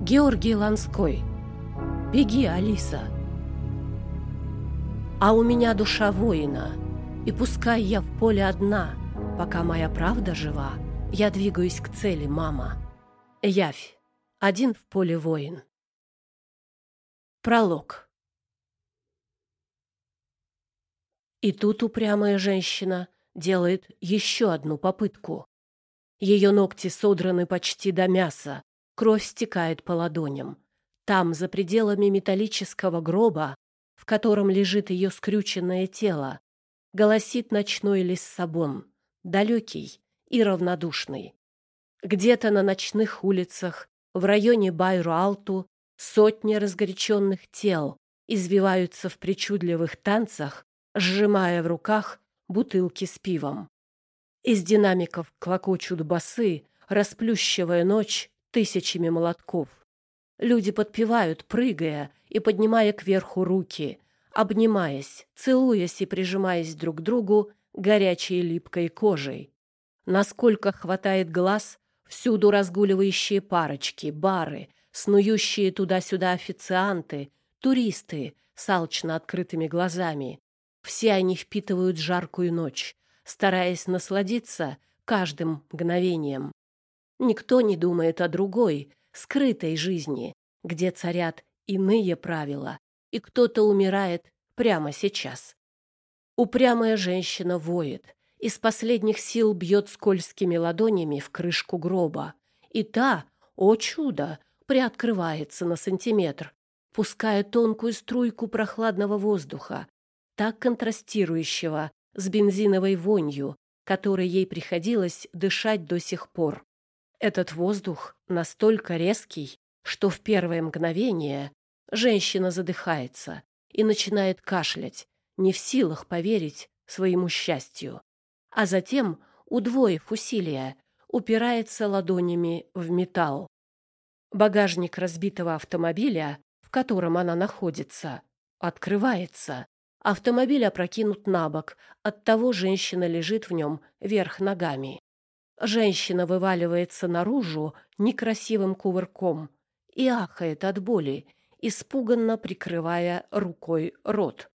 Георгий Ланской. Беги, Алиса. А у меня душа воина, и пускай я в поле одна, пока моя правда жива, я двигаюсь к цели, мама. Явь. Один в поле воин. Пролог. И тут упрямая женщина делает еще одну попытку. Ее ногти содраны почти до мяса, кровь стекает по ладоням. Там, за пределами металлического гроба, в котором лежит ее скрюченное тело, голосит ночной Лиссабон, далекий и равнодушный. Где-то на ночных улицах, в районе Байру-Алту, сотни разгоряченных тел извиваются в причудливых танцах, сжимая в руках бутылки с пивом. Из динамиков клокочут басы, расплющивая ночь тысячами молотков. Люди подпевают, прыгая и поднимая кверху руки, обнимаясь, целуясь и прижимаясь друг к другу горячей липкой кожей. Насколько хватает глаз, всюду разгуливающие парочки, бары, снующие туда-сюда официанты, туристы с алчно открытыми глазами. Все они впитывают жаркую ночь, стараясь насладиться каждым мгновением. Никто не думает о другой, скрытой жизни, где царят иные правила, и кто-то умирает прямо сейчас. Упрямая женщина воет, из последних сил бьет скользкими ладонями в крышку гроба, и та, о чудо, приоткрывается на сантиметр, пуская тонкую струйку прохладного воздуха, так контрастирующего с бензиновой вонью, которой ей приходилось дышать до сих пор. Этот воздух настолько резкий, что в первое мгновение женщина задыхается и начинает кашлять, не в силах поверить своему счастью. А затем, удвоив усилия, упирается ладонями в металл. Багажник разбитого автомобиля, в котором она находится, открывается. Автомобиль опрокинут на бок, оттого женщина лежит в нем вверх ногами. Женщина вываливается наружу некрасивым кувырком и ахает от боли, испуганно прикрывая рукой рот.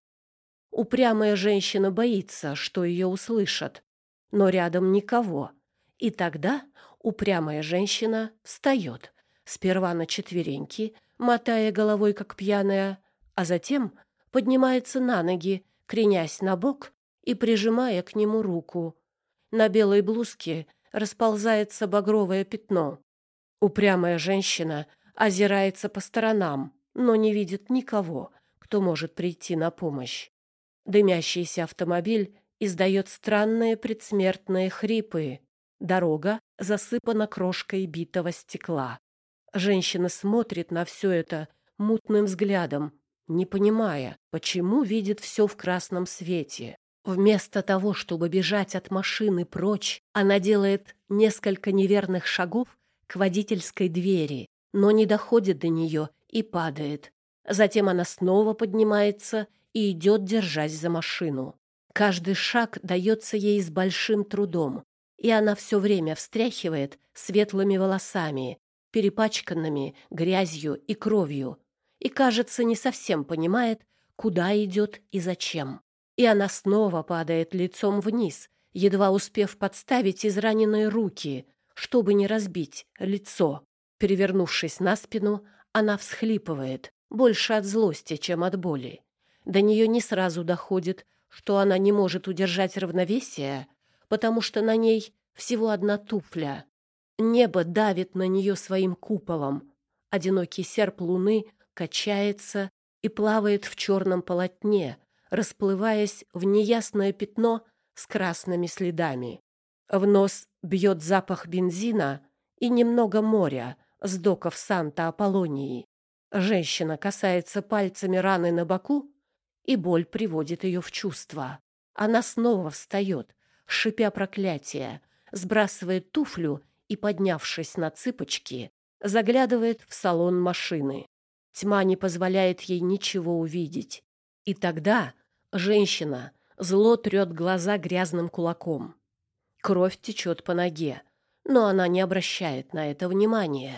Упрямая женщина боится, что ее услышат, но рядом никого. И тогда упрямая женщина встает, сперва на четвереньки, мотая головой, как пьяная, а затем поднимается на ноги, кренясь на бок и прижимая к нему руку. На белой блузке расползается багровое пятно. Упрямая женщина озирается по сторонам, но не видит никого, кто может прийти на помощь. Дымящийся автомобиль издает странные предсмертные хрипы. Дорога засыпана крошкой битого стекла. Женщина смотрит на все это мутным взглядом, не понимая, почему видит все в красном свете. Вместо того, чтобы бежать от машины прочь, она делает несколько неверных шагов к водительской двери, но не доходит до нее и падает. Затем она снова поднимается и идет, держась за машину. Каждый шаг дается ей с большим трудом, и она все время встряхивает светлыми волосами, перепачканными грязью и кровью, и, кажется, не совсем понимает, куда идет и зачем. И она снова падает лицом вниз, едва успев подставить израненные руки, чтобы не разбить лицо. Перевернувшись на спину, она всхлипывает, больше от злости, чем от боли. До нее не сразу доходит, что она не может удержать равновесие, потому что на ней всего одна туфля. Небо давит на нее своим куполом. Одинокий серп луны качается и плавает в черном полотне, расплываясь в неясное пятно с красными следами. В нос бьет запах бензина и немного моря с доков Санта-Аполлонии. Женщина касается пальцами раны на боку, и боль приводит ее в чувство. Она снова встает, шипя проклятие, сбрасывает туфлю и, поднявшись на цыпочки, заглядывает в салон машины. Тьма не позволяет ей ничего увидеть. И тогда женщина зло трет глаза грязным кулаком. Кровь течет по ноге, но она не обращает на это внимания.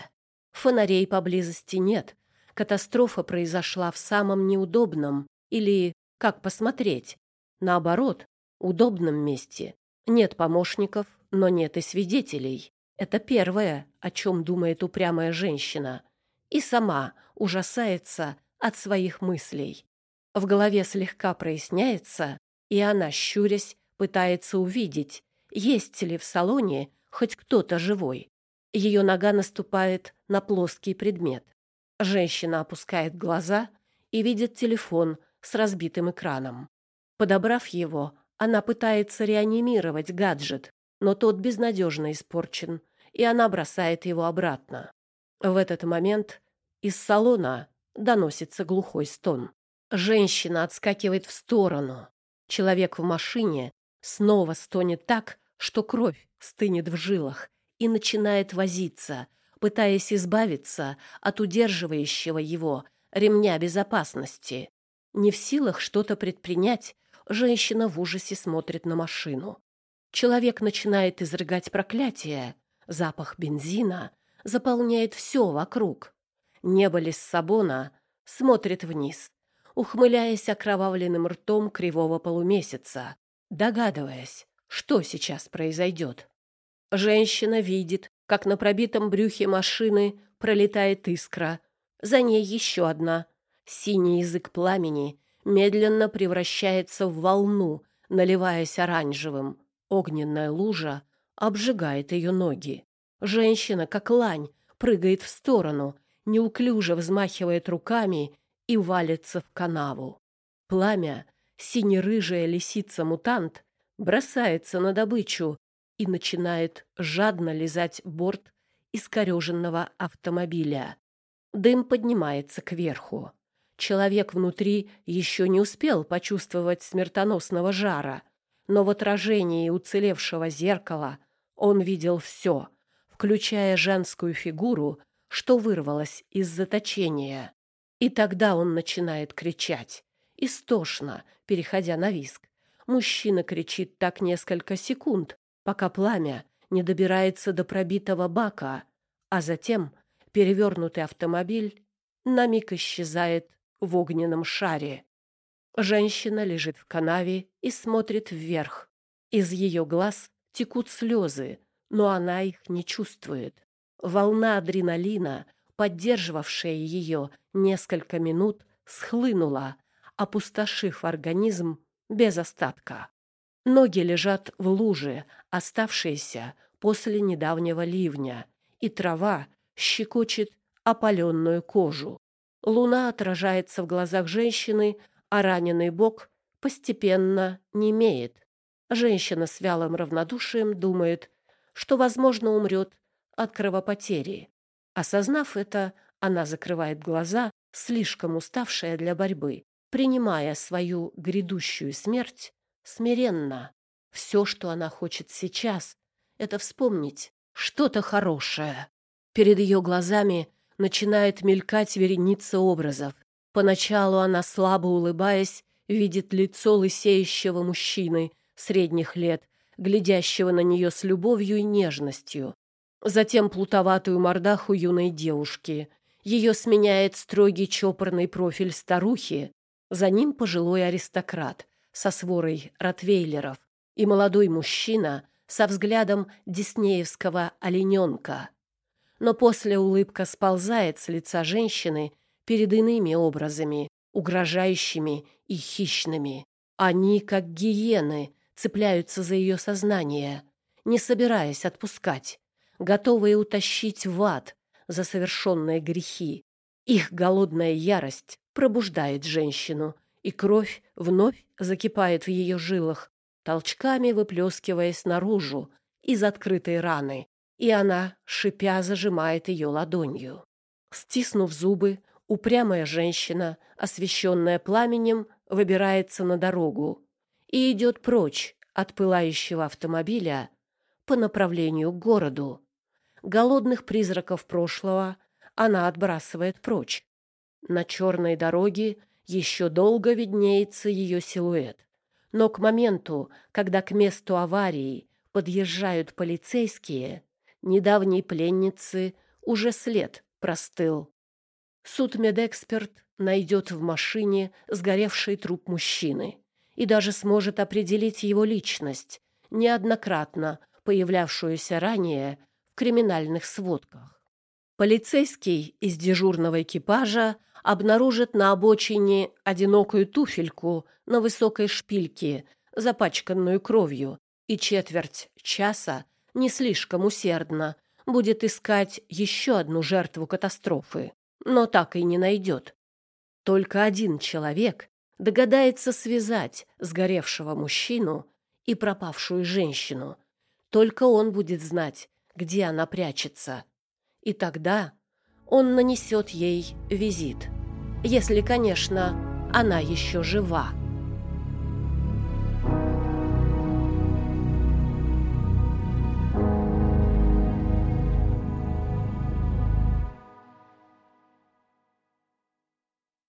Фонарей поблизости нет. Катастрофа произошла в самом неудобном или, как посмотреть, наоборот, удобном месте. Нет помощников, но нет и свидетелей. Это первое, о чем думает упрямая женщина. И сама ужасается от своих мыслей. В голове слегка проясняется, и она, щурясь, пытается увидеть, есть ли в салоне хоть кто-то живой. Ее нога наступает на плоский предмет. Женщина опускает глаза и видит телефон с разбитым экраном. Подобрав его, она пытается реанимировать гаджет, но тот безнадежно испорчен, и она бросает его обратно. В этот момент из салона доносится глухой стон. Женщина отскакивает в сторону. Человек в машине снова стонет так, что кровь стынет в жилах, и начинает возиться, пытаясь избавиться от удерживающего его ремня безопасности. Не в силах что-то предпринять, женщина в ужасе смотрит на машину. Человек начинает изрыгать проклятие. Запах бензина заполняет все вокруг. Небо Лиссабона смотрит вниз, ухмыляясь окровавленным ртом кривого полумесяца, догадываясь, что сейчас произойдет. Женщина видит, как на пробитом брюхе машины пролетает искра. За ней еще одна. Синий язык пламени медленно превращается в волну, наливаясь оранжевым. Огненная лужа обжигает ее ноги. Женщина, как лань, прыгает в сторону, неуклюже взмахивает руками и валится в канаву. Пламя, сине-рыжая лисица-мутант, бросается на добычу и начинает жадно лизать борт искореженного автомобиля. Дым поднимается кверху. Человек внутри еще не успел почувствовать смертоносного жара, но в отражении уцелевшего зеркала он видел все, включая женскую фигуру, что вырвалась из заточения. И тогда он начинает кричать, истошно, переходя на визг. Мужчина кричит так несколько секунд, пока пламя не добирается до пробитого бака, а затем перевернутый автомобиль на миг исчезает в огненном шаре. Женщина лежит в канаве и смотрит вверх. Из ее глаз текут слезы, но она их не чувствует. Волна адреналина, поддерживавшая ее несколько минут, схлынула, опустошив организм без остатка. Ноги лежат в луже, оставшиеся после недавнего ливня, и трава щекочет опаленную кожу. Луна отражается в глазах женщины, а раненый бок постепенно немеет. Женщина с вялым равнодушием думает, что, возможно, умрет от кровопотери. Осознав это, она закрывает глаза, слишком уставшая для борьбы, принимая свою грядущую смерть смиренно. Все, что она хочет сейчас, это вспомнить что-то хорошее. Перед ее глазами начинает мелькать вереница образов. Поначалу она, слабо улыбаясь, видит лицо лысеющего мужчины средних лет, глядящего на нее с любовью и нежностью. Затем плутоватую мордаху юной девушки. Ее сменяет строгий чопорный профиль старухи. За ним пожилой аристократ со сворой ротвейлеров и молодой мужчина со взглядом диснеевского олененка. Но после улыбка сползает с лица женщины перед иными образами, угрожающими и хищными. Они, как гиены, цепляются за ее сознание, не собираясь отпускать, готовые утащить в ад за совершенные грехи. Их голодная ярость пробуждает женщину, и кровь вновь закипает в ее жилах, толчками выплескиваясь наружу из открытой раны, и она, шипя, зажимает ее ладонью. Стиснув зубы, упрямая женщина, освещенная пламенем, выбирается на дорогу и идет прочь от пылающего автомобиля по направлению к городу. Голодных призраков прошлого она отбрасывает прочь. На черной дороге еще долго виднеется ее силуэт. Но к моменту, когда к месту аварии подъезжают полицейские, недавней пленницы уже след простыл. Судмедэксперт найдет в машине сгоревший труп мужчины и даже сможет определить его личность, неоднократно появлявшуюся ранее в криминальных сводках. Полицейский из дежурного экипажа обнаружит на обочине одинокую туфельку на высокой шпильке, запачканную кровью, и четверть часа не слишком усердно будет искать еще одну жертву катастрофы, но так и не найдет. Только один человек догадается связать сгоревшего мужчину и пропавшую женщину. Только он будет знать, где она прячется. И тогда он нанесет ей визит. Если, конечно, она еще жива.